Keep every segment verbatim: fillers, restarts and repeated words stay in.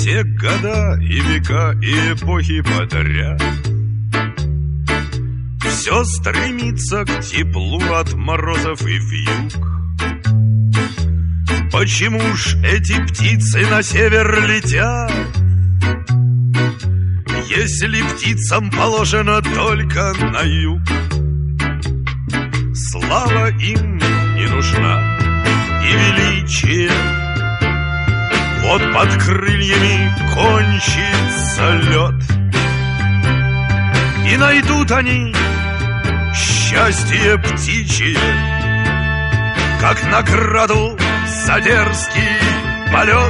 все года и века и эпохи подряд. Все стремится к теплу от морозов и вьюг. Почему ж эти птицы на север летят, если птицам положено только на юг? Слава им не нужна и величие, вот под крыльями кончится лед, и найдут они счастье птичье, как награду за дерзкий полет.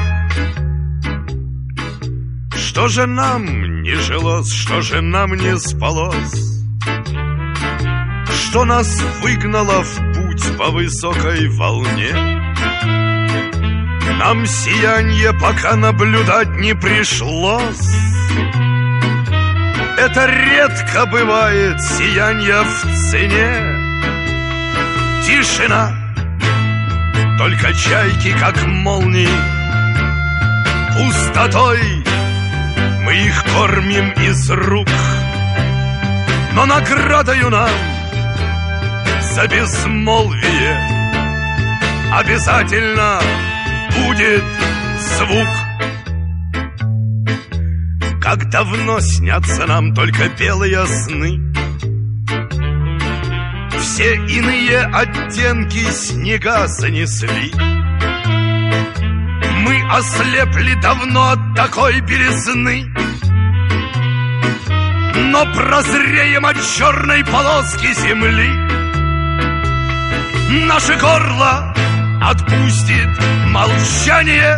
Что же нам не жилось, что же нам не спалось, что нас выгнало в путь по высокой волне? Нам сиянье пока наблюдать не пришлось. Это редко бывает сиянье в цене. Тишина, только чайки, как молнии. Пустотой мы их кормим из рук, но наградою нам за безмолвие обязательно будет звук. Как давно снятся нам только белые сны, все иные оттенки снега занесли. Мы ослепли давно от такой белизны, но прозреем от черной полоски земли. Наше горло отпустит молчание,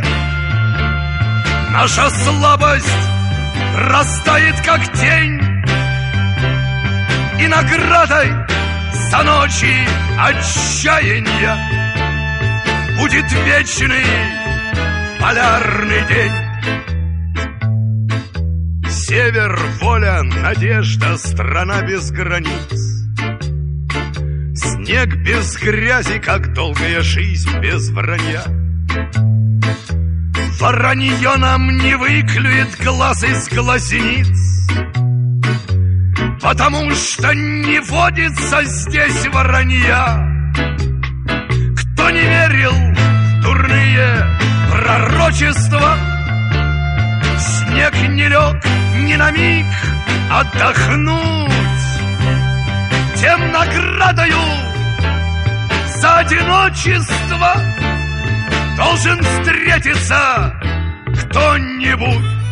наша слабость растает, как тень, и наградой за ночи отчаяния будет вечный полярный день. Север, воля, надежда, страна без границ. Снег без грязи, как долгая жизнь без вранья. Воронье нам не выклюет глаз из глазниц, потому что не водится здесь воронья. Кто не верил в дурные пророчества, снег не лег ни на миг отдохнуть, тем наградою за одиночество должен встретиться кто-нибудь.